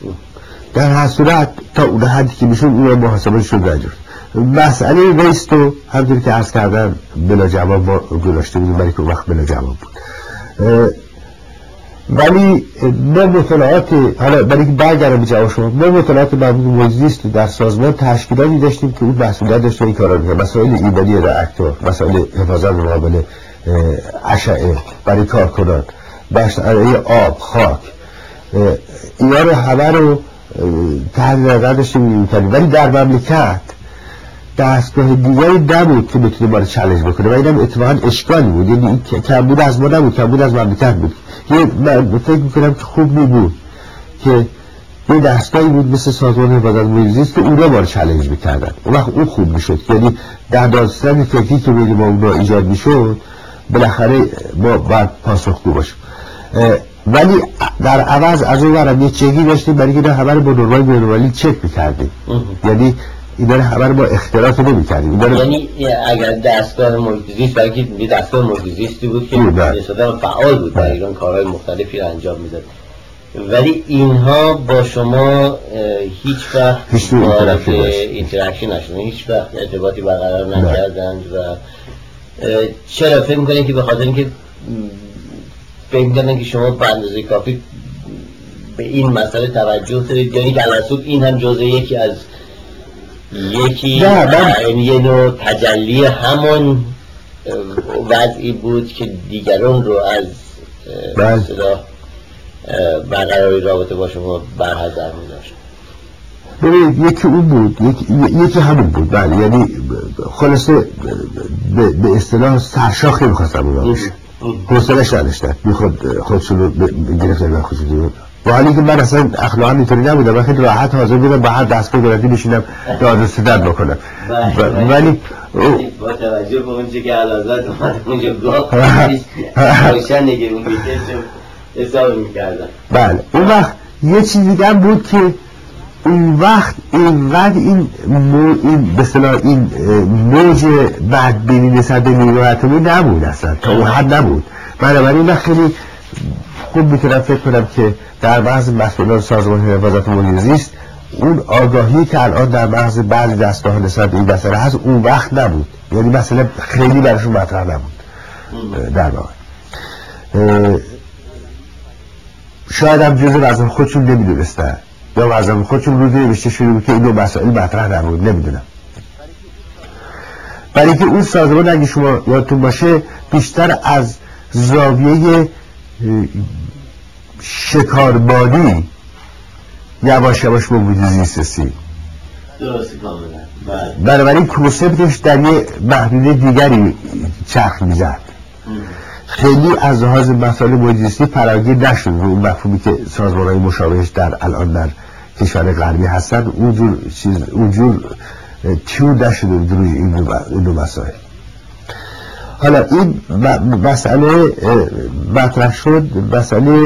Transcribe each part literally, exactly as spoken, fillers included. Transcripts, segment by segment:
در هر صورت تا اون حدی که میشون اون رو محاسبه شد رجور. مسئله ویست رو همونطور که عرض کردم بلا جواب ما گذاشته بودیم، برای که اون وقت بلا جواب بود. ولی ما مطالعات، حالا برای که برگردم به جواب شما، ما مطالعات مربوط به محیط زیست در سازمان تشکیلاتی داشتیم که اون مسئولیت داشته این کارا می‌کرد. مسائل ایمنی راکتور، مسائل حفاظت مقابل اشعه برای کارکنان، مسئله آب، خاک، اینا رو همه رو تحت نظر داشتیم می‌کردیم. ولی در مملکت دستگاه دیگری نبود که بتونه ما رو چالش بکنه و اینم اتفاقا اشکالی بود. یعنی این کمبود از ما نبود، کمبود از مملکت بود. یه من فکر میکنم که خوب میبود که یه دستگاهی بود مثل سازمان حفاظت محیط زیست که اونا ما رو چالش میکردن، اون وقت اون خوب میشد. یعنی در داستان فکری که بین ما اونا ایجاد میشد بالاخره ما باید پاسخگو باشیم. ولی در عوض از اون ورم یه چکی داشتیم برای که همه رو با نرمای بین‌المللی چک میکردیم. یعنی اینا رو همه رو با اختلاف نمی کردیم. یعنی اگر دستگاه محیط زیست، برای که دستگاه محیط زیستی بود که نسبتاً فعال بود در ایران، کارهای مختلفی رو انجام میداد، ولی اینها با شما هیچ وقت وارد اینتراکشن نشدن، هیچ وقت ارتباطی برقرار نکردند. و چرا فکر میکنین که به خاطر اینکه فکر میکنن که شما به اندازه کافی به این مسئله توجه دارید، یعنی که الاسود این هم جزء یکی از یکی یه نوع تجلی همون وضعی بود که دیگران رو از اصطلاح برقراری رابطه با شما برحضر می‌داشت؟ ببینید یکی اون بود، یکی, یکی همون بود. بله، یعنی خلاصه به اصطلاح سرشاخی می‌خواستم اونا باشه، حوصله‌اش نداشتن، می‌خواد خودشون رو گرفتن و خودشون. و حالی که من اصلا اخلاقا اینطوری نبودم، من خیلی راحت حاضر بودم با هر دستگاه دولتی بشینم داد و ستد بکنم. ولی با توجه به اونچه که علازت اومد اونجا گفت روشنه که اون بیترشو حساب میکردن. بله، اون وقت یه چیز دیگه هم بود که اون وقت اینقدر این مو این به اصطلاح این موج بدبینی نسبت به نیروی اتمی نبود، اصلا تا اون حد نبود. بنابراین من خیلی خوب میتونم فکر کنم که در بعض مسئولان سازمان حفاظت محیط زیست اون آگاهی که الان در بعض بعضی دستگاه نسبت به این مسئله هست اون وقت نبود. یعنی مسئله خیلی براشون مطرح نبود در واقع. شاید هم جزء وزن خودشون نمیدونستن یا وزن خودشون روزی نوشته شده بود که این دو مسائل مطرح نبود، نمیدونم. برای که اون سازمان اگه شما یادتون باشه بیشتر از زاویه شکاربانی یواش یواش با محیط زیست رسید. درسته کاملا. بنابراین کنسپتش در یه محدوده دیگری چرخ میزد. خیلی از لحاظ مسائل محیط زیستی فراگیر نشد. اون مفهومی که سازمان‌های مشابهش در الان در کشور غربی هستن اونجور چیز اونجور تیور نشد روی این دو مسائل. حالا این مسئله مطرح شد، مسئله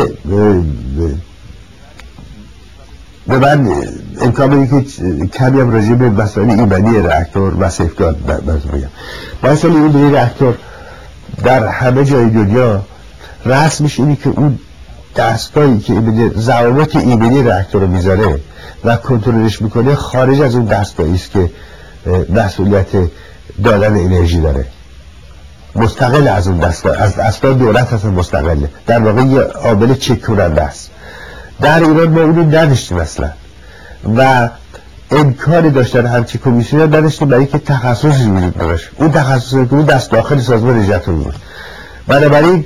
به من امکان بدید که کمی هم راجع به مسئله ایمنی راکتور و سیفگارد بگم. مسئله ایمنی راکتور در همه جای دنیا رسمش اینه که اون دستگاهی که ضوابط ایمنی راکتور رو میذاره و کنترلش میکنه خارج از اون دستگاهی است که مسئولیت دادن انرژی داره، مستقل از اون دستگاه، از دستگاه دولت هست، مستقله، در واقع یه عامل چک کننده است. در ایران ما اونو نداشتیم اصلا و امکانی داشتن همچی کمیسیون نداشتیم برای که تخصصی وجود نداشت. اون تخصصی که اون دست داخل سازمان رژتون بود. بنابراین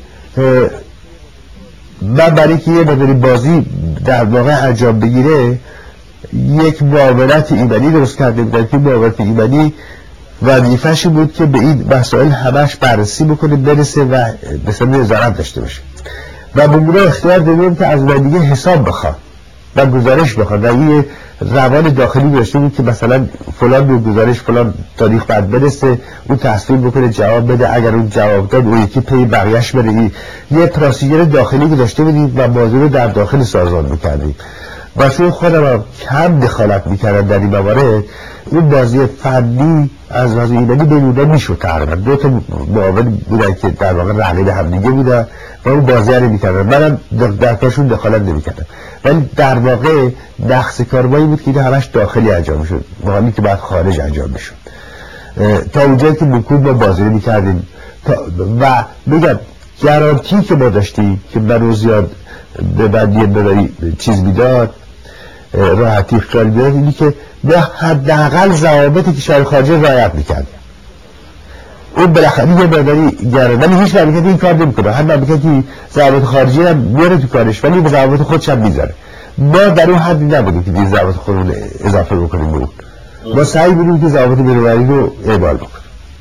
من برای که یه مداری بازی در واقع انجام بگیره یک معاونت ایمنی درست کرده بودن که معاونت ایمنی وظیفه‌ش بود که به این مسائل همش بررسی بکنه، برسه و مثلا نظارت داشته باشه و به اونها اختیار دادیم که از من دیگه حساب بخواد و گزارش بخواد و این روان داخلی داشته بود که مثلا فلان به گزارش فلان تاریخ بعد برسه، اون تصمیم بکنه جواب بده، اگر اون جواب داد اون یکی پی بقیه‌اش بره. یه پروسیجر داخلی که داشته بودیم و موضوع رو در داخل سازمان می‌کردیم و چون خودم هم کم دخالت میکردم در این موارد، اون بازی فنی از لحاظ ایمنی بینودا میشد. تقریبا دو تا معاون بودن که در واقع رقیب همدیگه بودن و اون بازی رو میکردن، منم در کارشون دخالت نمیکردم، ولی در واقع نقص کارمایی بود که همش داخلی انجام میشد، مهمی که بعد خارج انجام میشد. تا اونجایی که مکود ما بازی میکردیم و میگم گارانتی که ما داشتیم که منو زیاد به بندی مداری چیز میداد، راحتی خیال میداد، اینی که به حداقل ضوابط کشور خارجی رعایت میکرد. اون بالاخره یه مداری گرانه، ولی هیچ مملکتی این کار نمیکنه. هر مملکتی ضوابط خارجی هم میاره تو کارش، ولی به ضوابط خودش هم میذاره. ما در اون حدی نبودیم که دیگه ضوابط خودمون اضافه بکنیم به اون. ما سعی بودیم که ضوابط بین‌المللی رو اعمال بکنیم.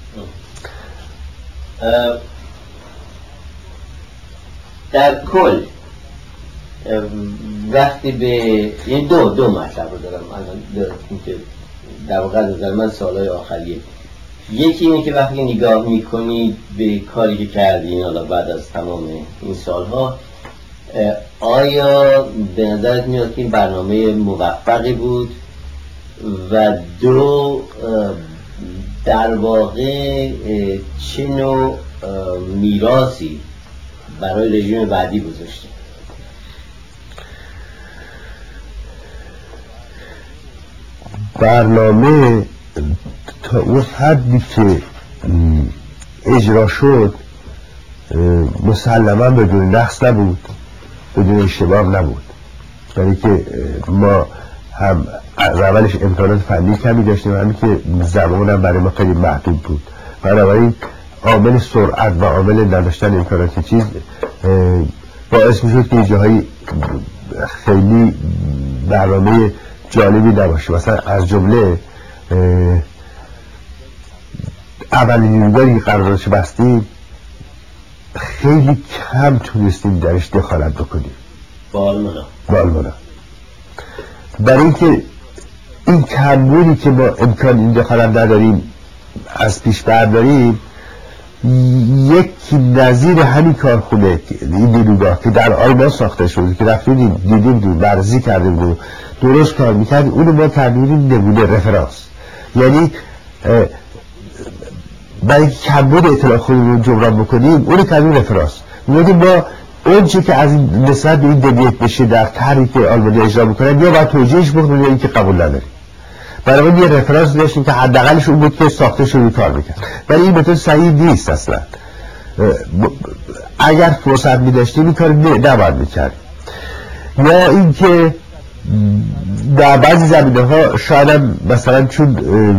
در کل وقتی به این دو دو مطلب رو دارم الان که در واقع نظر من سوالای آخریه. یکی اینه که وقتی نگاه میکنید به کاری که کردین حالا بعد از تمام این سالها، آیا به نظرت میاد که این برنامه موفقی بود؟ و دو، در واقع چه نوع میراثی برای رژیم بعدی گذاشته؟ برنامه تا اون حدی که اجرا شد مسلما بدون نقص نبود، بدون اشتباه نبود، برای که ما هم از اولش امکانات فنی کمی داشتیم، همین که زمان هم برای ما خیلی محدود بود. بنابراین عامل سرعت و عامل نداشتن امکانات چیز باعث میشد که جاهای خیلی برنامه جالبی نباشه. مثلا از جمله اولین نیروگاهی که قراردادش بستیم خیلی کم تونستیم درش دخالت بکنیم. بالمنا بالمنا برای اینکه این کمبودی که ما امکان این دخالت نداریم از پیش برداریم، یکی نظیر همین کارخونه این نیروگاه که در آلمان ساخته شده که رفتیم دیدیم بررسی کردیم و درست کار میکردیم، اونو ما کردیم نمونه رفرانس. یعنی برای کمبود اطلاع خودمون جبران بکنیم اونو کردیم رفرانس. میگیم ما اون چی که از این نسبت به این دلیت بشه در طرحی که آلمانی اجرا میکنن یا باید توجیهش بکنیم یا این که قبول نداریم. برای یه رفرانس داشتیم که حداقلش اون بود که ساخته شده کار میکرد، ولی این متد صحیح نیست اصلا. اگر فرصت میداشتیم این کار نباید میکرد. یا اینکه در بعضی زمینه ها شاید مثلا چون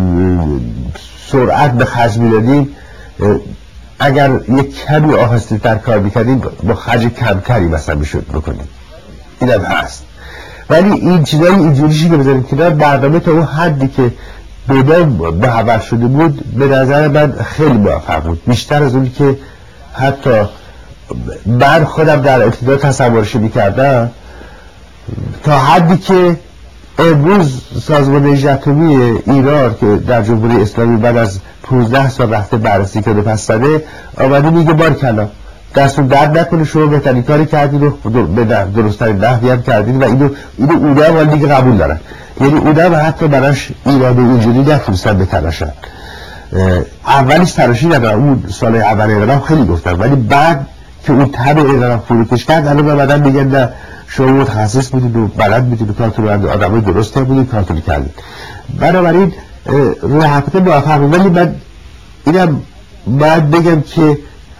سرعت به خرج میدادیم، اگر یک کمی آهسته تر کار میکردیم با خرج کمتری مثلا میشد بکنیم. این هم هست. ولی این چیزایی اینجوریشی که بذاریم کنار، برنامه تا اون حدی که بدام به حول شده بود به نظر من خیلی موفق بود، بیشتر از اونی که حتی من خودم در ابتدا تصورش میکردم. تا حدی که امروز سازمان انرژی اتمی ایران که در جمهوری اسلامی بعد از پانزده سال رفته بررسی کرده پس زده، آمده میگه بارکلا دستون درد نکنه، شما بهترین کاری کردین و به درستترین نحوی هم کردین و اینو اینو اونا هم دیگه قبول دارن. یعنی اونا هم حتی براش ایراد و اینجوری نتونستن بتراشن. اولش تراشی ندارن، اون سال اول ایران خیلی گفتن، ولی بعد که اون تب ایران فروکش کرد الان بعدن میگن نه شما متخصص بودید و بلد بودید و کارتون رو آدمای درست بودید کارتون کردید. بنابراین روی حقیقت موفق بود. ولی من اینم باید بگم که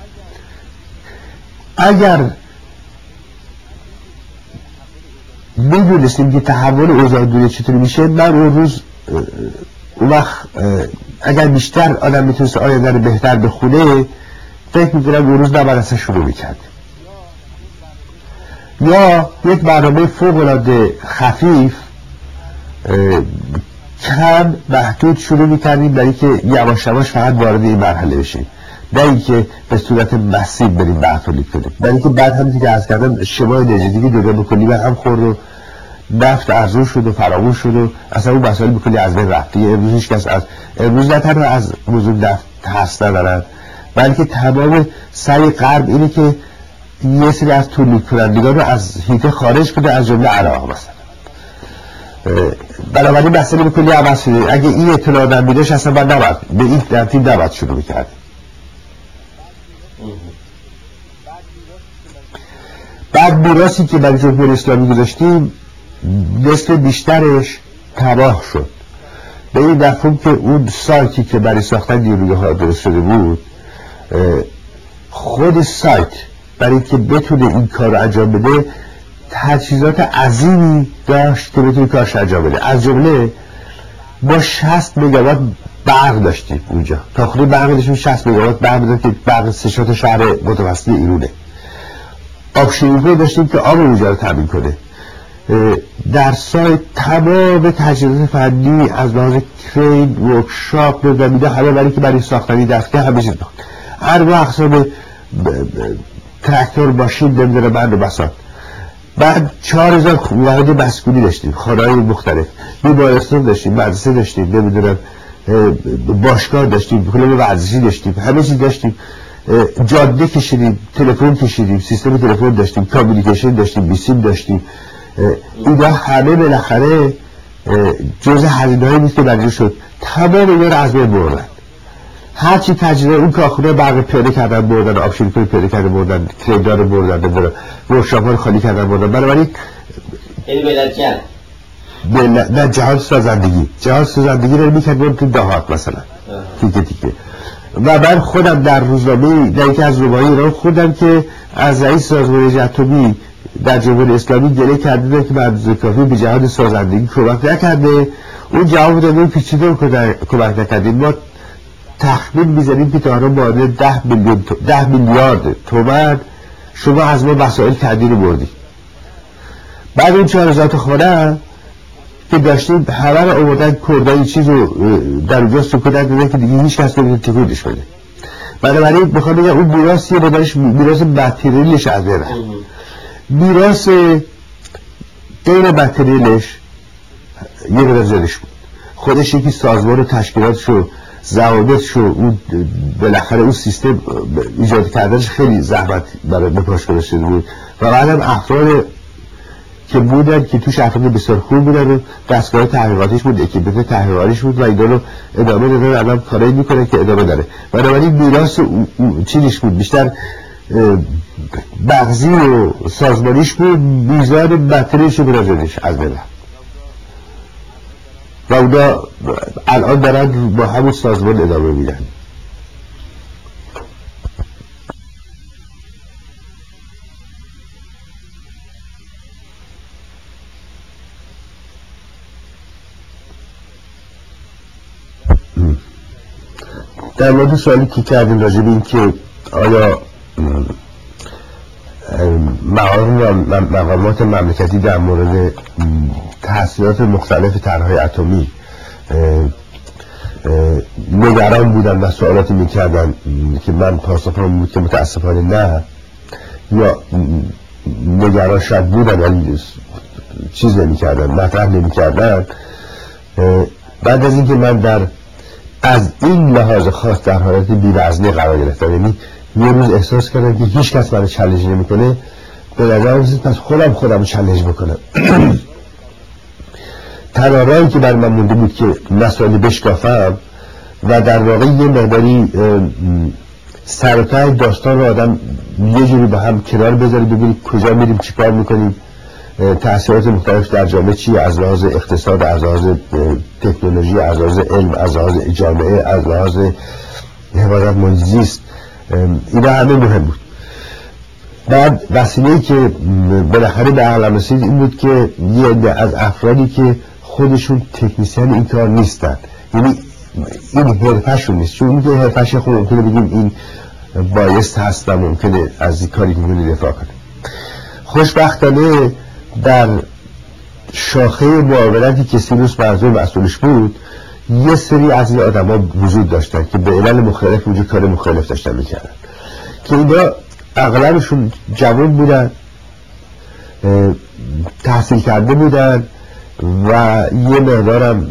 اگر میدونستیم که تحول اوضاع دنیا چطوری میشه، من اون روز اون وقت اگر بیشتر آدم میتونست آینده رو بهتر بخونه، فکر میکنم اون روز نباید اصلا شروع میکرد. یا یک برنامه فوق العاده خفیف کم محدود شروع میکردیم برای که یواش یواش فقط وارد این مرحله بشیم، نه اینکه به صورت مسیو بریم بحث تولید کنیم. برای اینکه بعد همونی که عرض کردم شما انرژی دنیا بکنی و هم خورد و نفت ارزون شد و فراموش شد و اصلا اون مسائل بکنی از بین رفته. امروز هیچ کس از امروز نه تنها از موضوع نفت ترس ندارن، بلکه تمام سعی غرب اینه که یه سری از تولید کنندگان رو از هیته خارج کنه، از جمله عراق مثلا. بنابراین مسئله به کلی عوض شده. اگه این اطلاع نمیداشت اصلا من نباید به این ترتیب نباید شروع میکرد. بعد میراثی که برای جمهوری اسلامی گذاشتیم نصف بیشترش تباه شد، به این مفهوم که اون سایتی که برای ساختن نیروگاه‌ها درست شده بود، خود سایت برای اینکه بتونه این کار رو انجام بده تجهیزات عظیمی داشت که بتونه کارش انجام بده. از جمله ما شصت مگاوات برق داشتیم اونجا، تا خود برق داشتیم شصت مگاوات برق داشتیم که برق سه چهار شهر متوسط ایرونه. آب شیرینی داشتیم که آب اونجا رو تامین کنه. در سایت تمام تجهیزات فنی از لحاظ کرین، ورکشاپ و زمینه همه برای که برای ساختنی دستگاه همه چیز داشت. هر اقسام تراکتور، ماشین، نمیدونه بند و بساط. بعد چهار هزار واحد مسکونی داشتیم، خانه‌های مختلف، بیمارستان داشتیم، مدرسه داشتیم، نمیدونم باشگاه داشتیم، کلوب ورزشی داشتیم، همه چیز داشتیم. جاده کشیدیم، تلفن کشیدیم، سیستم تلفن داشتیم، کامیونیکیشن داشتیم، بیسیم داشتیم. اینا همه بالاخره جزء هزینه‌هایی بود که برداشت شد. تمام اینا رو از بین بردن. هر چی تجربه اون کارخونه برق پیاده کردن بردن، آب شیرینی پیاده کردن بردن، کریدار رو بردن، بردن ورکشاپ‌ها رو خالی کردن بردن. بنابراین این ملت جان نه جهان سازندگی جهان سازندگی رو می‌کرد تو دهات مثلا تیکه تیکه. و من خودم در روزنامه در یکی از روزنامه‌های ایران خوندم که از رئیس سازمان انرژی اتمی در جمهوری اسلامی گله کرده که بعد کافی به جهان سازندگی کمک نکرده. اون جواب داده اون پیچیده رو کمک نکردیم. ما تخمین می‌زنیم که تا الان بالای ده میلیون ده میلیارد تومان شما از ما وسایل تعدیل بردید. بعد اون چهار هزار تا خانه که داشتیم همه رو آوردن کردای چیز رو در اونجا سکوت دادن که دیگه هیچ کس نمی‌تونه تکونش بده. بنابراین بخوام بگم اون میراثیه بدنش میراث متریالش از بره. میراث غیر متریالش یه مقدار زیادش بود. خودش یکی سازمان و تشکیلاتش و ضوابطش و اون بالاخره اون سیستم ایجاد کردنش خیلی زحمت برای بپاش گذاشته بود. و بعدم افراد که بودن که توش افراد بسیار خوب بودن و دستگاه تحقیقاتیش بود، اکیپمنت تحقیقاتیش بود و اینا رو ادامه دادن. الان کارایی میکنه که ادامه داره. بنابراین میراث چیزش بود بیشتر بغضی و سازمانیش بود، میزان متریالش و براجانش از بین و اونا الان دارن با همون سازمان ادامه میدن. در مورد سوالی که کردیم راجع به این که آیا مقامات مملکتی در مورد تحصیلات مختلف طرح‌های اتمی نگران بودن و سوالاتی میکردن که من پاسخم بود که متاسفانه نه، یا نگران شاید بودن ولی چیز نمیکردن، مطرح نمیکردن. بعد از اینکه من در از این لحاظ خاص در حالت بی‌وزنی قرار گرفتم، یعنی یه روز احساس کردم که هیچ کس منو چالش نمیکنه، به نظرم رسید پس خودم خودم رو چالش بکنم. تنها راهی که بر من مونده بود که مسائل بشکافم و در واقع یه مقداری سرتای داستان رو آدم یه جوری با هم کنار بذاری، ببینید کجا میریم، چیکار میکنیم، تأثیرات مختلف در جامعه چیه، از لحاظ اقتصاد، از لحاظ تکنولوژی، از لحاظ علم، از لحاظ جامعه، از لحاظ حفاظت محیط زیست. اینا همه مهم بود. بعد وسیله‌ای که بالاخره به عقلم رسید این بود که یه عده از افرادی که خودشون تکنیسیان این کار نیستن، یعنی این حرفه‌شون نیست، چون این که حرفه‌ش خود ممکنه بگیم این بایست هست و ممکنه از این کاری می‌کنه دفاع کنه. خوشبختانه در شاخه معاونتی که سیروس مرزوی مسئولش بود یه سری از این آدم ها وجود داشتن که به علل مختلف وجود کار مختلف داشتن میکردن که اینا اغلبشون جوان بودن، تحصیل کرده بودن و یه مقدارم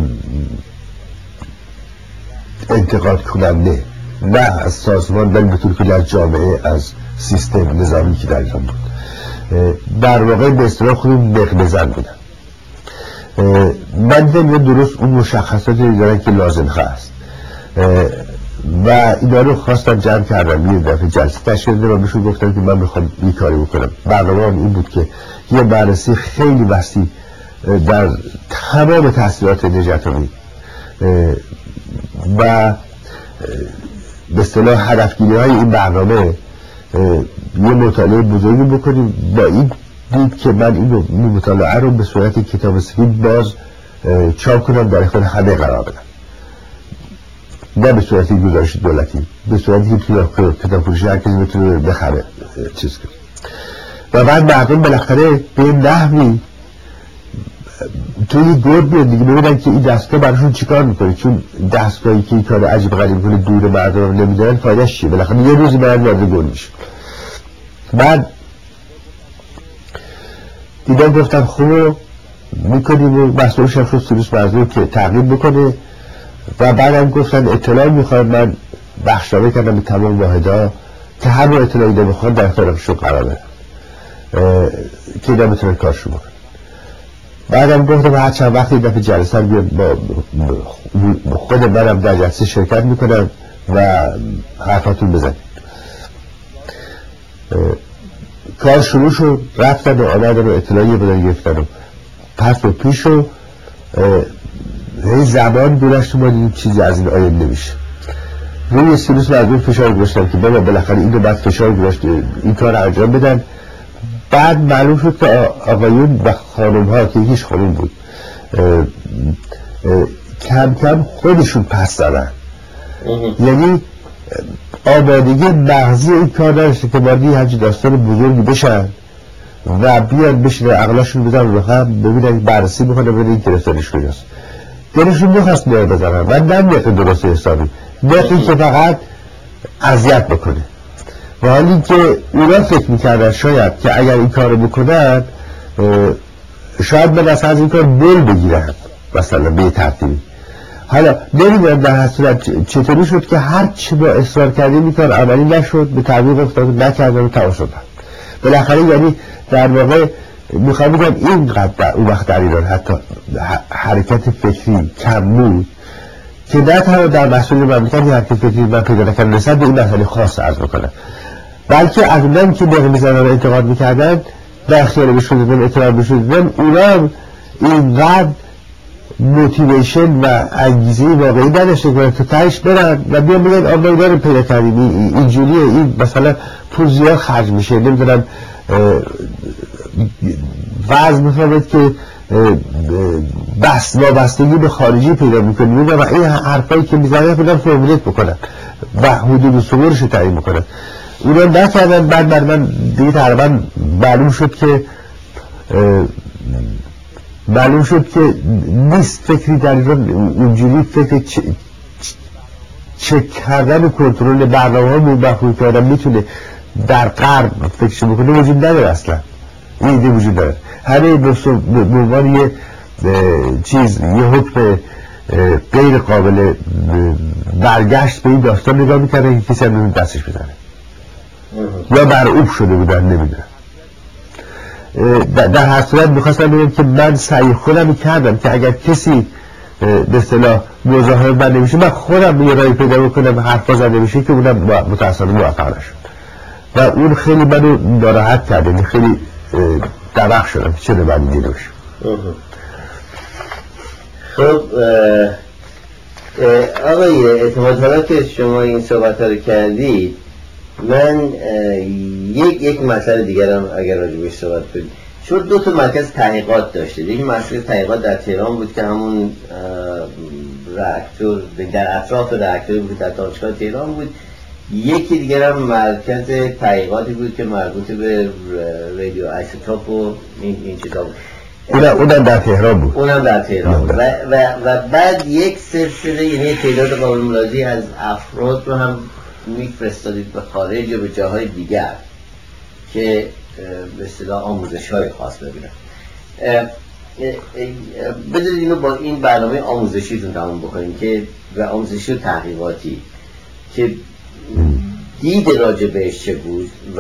انتقاد کننده، نه از سازمان بل به طور کلی از جامعه، از سیستم نظامی که در ایران بود، در واقع به اصطلاح خودم مغ بزن بودن. من دیدم درست اون مشخصاتی دارن که لازم هست و اینا رو خواستم جمع کردم. یه دفعه جلسه تشکیل دادم و بهشون گفتم که من میخوام این کاری بکنم. برنامه این بود که یه بررسی خیلی وسیع در تمام تحصیلات نجات‌آبادی و به اصطلاح هدفگیری های این برنامه یه مطالعه بزرگی بکنیم. با این دید که من این مطالعه رو به صورت کتاب سفید باز چاپ کنم، در اختیار همه قرار بدم، نه به صورت گزارش دولتی، به صورتی که توی کتاب فروشی هر کسی بتونه بخره چیز کنه. و بعد مردم بالاخره به نحوی توی گرد بیاد دیگه ببینن که این دستگاه براشون چیکار میکنه، چون دستگاهی که این کار عجیب غریب کنه دور مردم رو نمیدونن فایدهش چیه. بالاخره یه روزی برن وارد گرد میشه. بعد دیدم گفتم خوب میکنیم و مسئولش هم شد سروس مردم که تغییر بکنه و بعدم گفتن اطلاع میخواد. من بخشنامه کردم به تمام واحدها که هر نوع اطلاعی ده بخواد در اختیارشون قرار بدم که اینا بتونن کارشون بکنن. بعدم گفتم هر چند وقتی دفعه جلسه بیاد با خود منم در جلسه شرکت میکنم و حرفاتون بزنید. کار شروع شد، رفتن و آمدن و اطلاعی بدن گرفتن و پس و پیش و هی زمان گذشت ما دیدیم چیزی از این آیم نمیشه. روی سروس مردم فشار گذاشتم که بابا بالاخره این رو بعد فشار گذاشت این کار انجام بدن. بعد معلوم شد که آقایون و خانم ها که یکیش خانم بود اه اه کم کم خودشون پس دارن، یعنی آمادگی مغزی این کار داشته که باید همچین داستان بزرگی بشن و بیان بشن عقلاشون بزن رو هم ببینن بررسی بکنه ببینن این گرفتارش کجاست. دلشون میخواست میاد بزنن و نمیخواد درست حسابی میخواد که فقط اذیت بکنه. و حالی که اونا فکر میکردن شاید که اگر این کار بکنن شاید من اصلا از این کار بل بگیرن مثلا به ترتیبی. حالا نمیدونم در هر صورت چطوری شد که هر چی با اصرار کردیم این کار عملی نشد، به تعویق افتاد نکردن و تمام شدن. بالاخره یعنی در واقع میخوام بگم اینقدر اون وقت در ایران حتی حرکت فکری کم بود که نه تنها در مسئول مملکتی حرکت فکری من پیدا نکردن نسبت به این مسئله خاص عرض بکنم، بلکه از اونم که دقیقه میزنن و انتقاد میکردن در خیال بشودن اطلاع بشودن اونا اینقدر موتیویشن و انگیزه واقعی نداشته که تا تهش برن و بیان بگن آقا اینا رو پیدا کردیم اینجوریه، این مثلا پول زیاد خرج میشه نمیدونم وضع میفهمد که بس وابستگی به خارجی پیدا میکنیم و این حرفایی که میزنن خودم فرمولیت بکنن و حدود صورش رو تعیین بکنن. اونا نکردن. بعد بر من دیگه تقریبا معلوم شد که معلوم شد که نیست فکری در ایران اونجوری فکر چک کردن و کنترل برنامه ها مفهوم که آدم میتونه در غرب فکرشو بکنه وجود نداره. اصلا این ایده وجود داره. همه به عنوان یه چیز یه حکم غیر قابل برگشت به این داستان نگاه میکنه که کسی هم دستش بزنه یا برعوب شده بودن نمیدونم. در هر صورت میخواستم بگم که من سعی خودم کردم که اگر کسی به اصطلاح مزاحم من نمیشه من خودم یه رای پیدا بکنم حرفا زده میشه که اونم متأسفانه موفق نشد و اون خیلی منو ناراحت کرد، یعنی خیلی دوخ شدم چه من دیده باشم. خب آقای اعتماد حالا که شما این صحبت ها رو کردید من یک یک مسئله دیگرم اگر راجبش صحبت کنید. شما دو تا مرکز تحقیقات داشتید. یک مرکز تحقیقات در تهران بود که همون راکتور در اطراف راکتور بود در دانشگاه تهران بود. یکی دیگر هم مرکز تحقیقاتی بود که مربوط به رادیو آیزوتوپ و این این چیزا بود. اونم در تهران بود. اونم در تهران بود. و, و, و بعد یک سلسله یعنی تعداد قابل ملاحظه‌ای از افراد رو هم میفرستادید به خارج و به جاهای دیگر که به اصطلاح آموزش‌های خاص ببینن. بذارید اینو با این برنامه آموزشیتون تمام بکنیم که و آموزشی و تحقیقاتی که دید راجع بهش چه بود و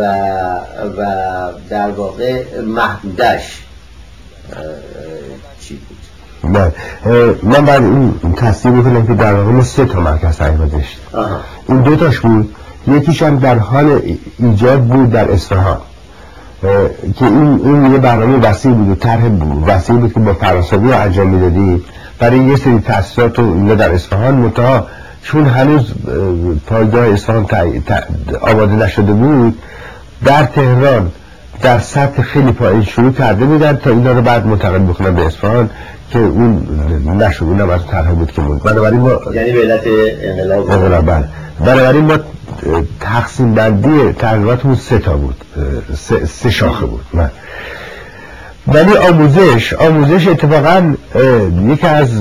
و در واقع محدودش چی بود. نه من بعد این تصدیق بکنم که در واقع ما سه تا مرکز تحقیقات داشتیم. این دو تاش بود، یکیش هم در حال ایجاد بود در اصفهان که این این یه برنامه وسیع بود و طرح وسیع بود که با فرانسوی انجام میدادیم برای یه سری تأسیسات و اینا در اصفهان، منتها چون هنوز پایگاه اصفهان آماده نشده بود در تهران در سطح خیلی پایین شروع کرده بودن تا اینا رو بعد منتقل بکنن به اصفهان که اون نشد، اونم از طرح بود که بود. بنابراین ما یعنی به علت انقلاب انقلاب بنابراین ما تقسیم بندی تحقیقاتمون سه تا بود، سه, سه شاخه بود. من ولی آموزش آموزش اتفاقا یکی از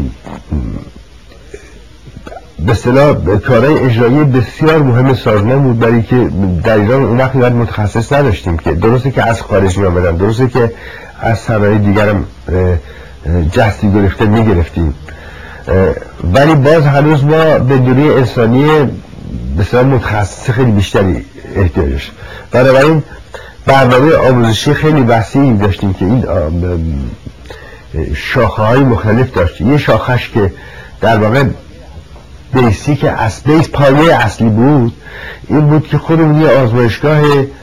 به اصطلاح کارهای اجرایی بسیار مهم سازمان بود، برای که در ایران اون وقت یاد متخصص نداشتیم که درسته که از خارج می آمدن، درسته که از صنایع دیگر هم جستی گرفته می گرفتیم، ولی باز هنوز ما به دوره انسانی بسیار متخصص خیلی بیشتری احتیاج داشت. بنابراین برنامه آموزشی خیلی وسیعی داشتیم که این شاخه های مختلف داشت. یه شاخش که در واقع بیسی که از بیس پایه اصلی بود این بود که خودمون یه آزمایشگاه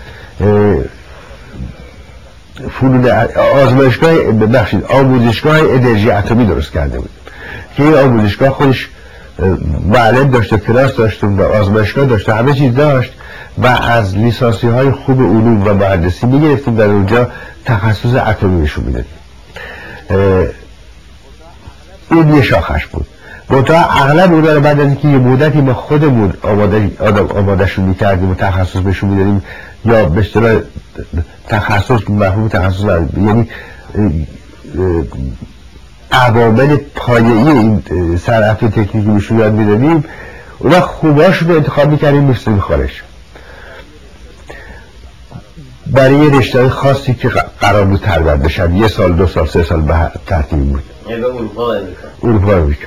فنون آزمایشگاه ببخشید آموزشگاه انرژی اتمی درست کرده بود که این آموزشگاه خودش معلم داشته، کلاس داشته و آزمایشگاه داشته، همه چیز داشت و از لیسانسی های خوب علوم و مهندسی میگرفتیم در اونجا تخصص اتمی بهشون میدادیم. این یه شاخش بود. منتها اغلب اونها رو بعد از اینکه یه مدتی ما خودمون آماده آمادهشون میکردیم و تخصص بهشون میدادیم یا به اصطلاح تخصص مفهوم تخصص یعنی عوامل پایه‌ای این صنعت تکنیکی بهشون یاد میدادیم، اونا خوباشون رو انتخاب میکردیم می‌فرستیم خارج برای یه رشته خاصی که قرار بود تربیت بشن، یه سال دو سال سه سال به ترتیب بود. یعنی اروپا اروپا امریکا.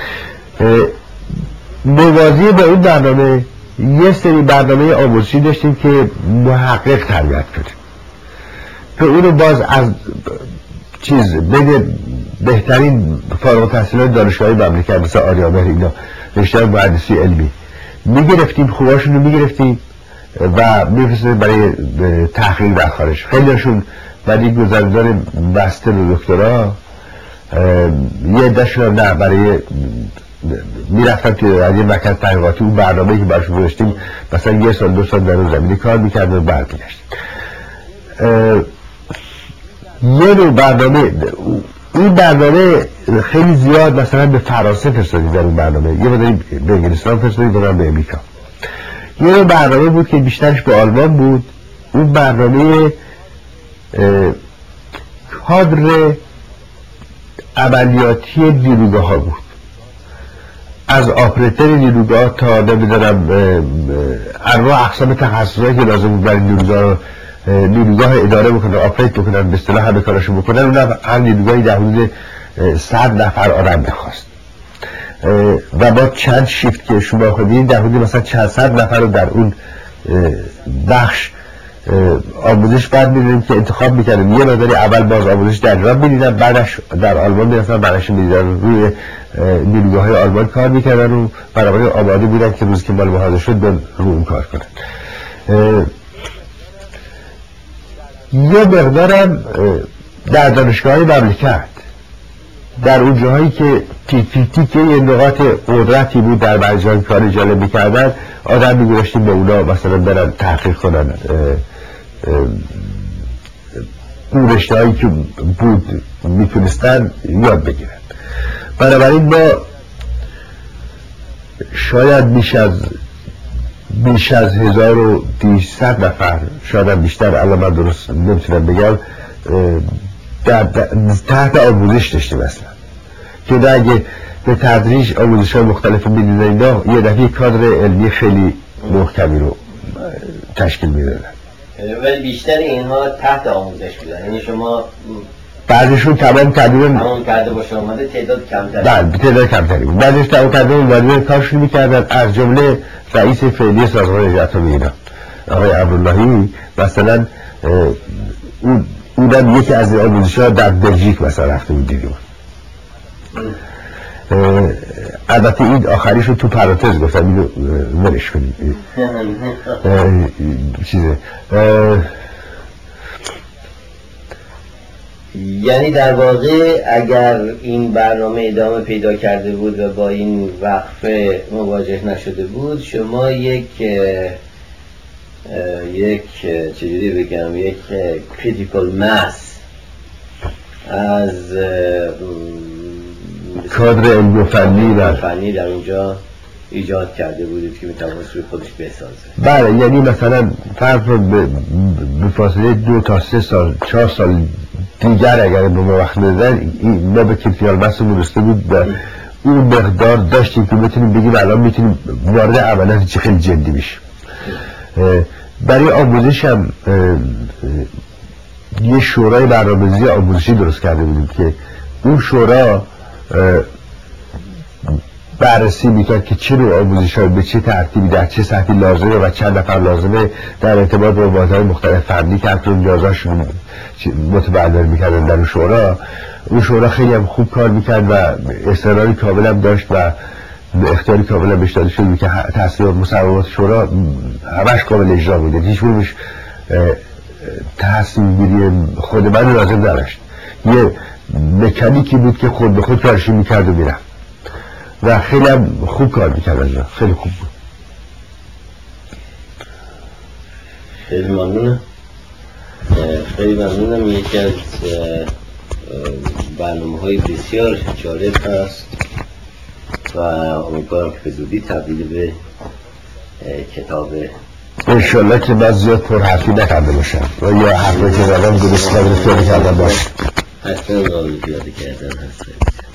موازی به اون برنامه یه سری برنامه آموزشی داشتیم که محقق تربیت کنیم که اونو باز از چیز بده بهترین فارغ التحصیلان دانشگاهی مملکت مثل آریامهر اینا رشته مهندسی علمی میگرفتیم، خوباشون رو میگرفتیم و میفرستیم برای تحقیق در خارج. خیلی هاشون برای گذراندن مستر و دکترا، یه عده‌شون نه برای میرفتن که یه مرکز تحقیقاتی اون برنامه‌ای که براشون گذاشتیم مثلا یه سال دو سال در اون زمینه کار میکردن و برمیگشتن. یه نوع برنامه این برنامه خیلی زیاد مثلا به فرانسه فرستادیم در اون برنامه، یه مداری به انگلستان فرستادیم دارم به امریکا. یه نوع برنامه بود که بیشترش به آلمان بود، اون برنامه کادر عملیاتی نیروگاه ها بود، از آپریتر نیروگاه تا نمیدونم انواع اقسام تخصصایی که لازم بود برای نیروگاه نیروگاه اداره بکنن، آپریت بکنن، به اصطلاح همه کاراشو بکنن. اونم هر نیروگاهی در حدود صد نفر آدم بخواست و با چند شیفت که شما خودین در حدود مثلا چند صد نفر رو در اون بخش آموزش بعد می‌دیدیم که انتخاب می‌کردیم. یه مقداری اول باز آموزش در ایران می‌دیدن، بعدش در آلمان می‌رفتن، بعدش می‌دیدن روی نیروگاه‌های آلمان کار می‌کردن و برای آماده بودن که روزی که مال مهاجر شد به رو اون کار کنن. یه مقدارم در دانشگاه‌های مملکت در اون جاهایی که پیک که یه نقاط قدرتی بود در بعضی کار جالب می‌کردن آدم می‌گذاشتیم به اونا مثلا برن تحقیق کنن اون رشته‌هایی که بود میتونستن یاد بگیرن. بنابراین ما شاید بیش از بیش از هزار و دویست نفر، شاید هم بیشتر، الان من درست نمیتونم بگم، در تحت آموزش داشتیم اصلا که اگه به تدریج آموزش های مختلف میدیدن اینا یه دفعه کادر علمی خیلی محکمی رو تشکیل میدادن. ولی بیشتر اینها تحت آموزش بودن، یعنی شما بعضشون تمام تدریج تمام کرده باشه اومده تعداد کمتری بله تعداد کمتری بود، بعضش تمام کرده اومده کارشون میکردن. از جمله رئیس فعلی سازمان انرژی اتمی ایران آقای عبداللهی مثلا اون اونم یکی از آموزش‌ها در بلژیک مثلا رفته بود دیدیم. البته این آخریش رو تو پرانتز گفتم، اینو ولش کنیم. چیزه یعنی در واقع اگر این برنامه ادامه پیدا کرده بود و با این وقفه مواجه نشده بود، شما یک یک چجوری بگم یک کریتیکال ماس از کادر علمی و فنی در فنی در اونجا ایجاد کرده بودید که میتوانست روی خودش بسازه. بله، یعنی مثلا فرض به فاصله دو تا سه سال چهار سال دیگر اگر به ما وقت ندادن ما به کریتیکال ماس رسیده بود و اون مقدار داشتیم که بتونیم بگیم الان میتونیم وارد عملیات چه خیلی جدی بشیم. برای آموزش هم یه شورای برنامه‌ریزی آموزشی درست کرده بودیم که اون شورا بررسی میکرد که چه نوع آموزش های به چه ترتیبی در چه سطحی لازمه و چند نفر لازمه در ارتباط با موضوعات مختلف فنی که حتی نیازاشون متبادل میکردن در اون شورا. اون شورا خیلی هم خوب کار میکرد و استقلالی کامل هم داشت و اختیاری کامل هم بهش داده شد که تصمیمات مصوبات شورا همش کامل اجرا میداد، هیچ کدومش تصمیم گیری خود من لازم نداشت. یه مکانیکی بود که خود به خود کارشی میکرد و میرفت و خیلی هم خوب کار میکرد، از خیلی خوب بود. خیلی ممنونم. خیلی ممنونم. یکی از برنامه های بسیار جالب هست و امیدوارم که به زودی تبدیل به کتاب انشالله که من زیاد پرحرفی نکرده باشم و یا حرفی که زدم درست قابل فعل کردن باشه. حتما قابل پیاده کردن هست.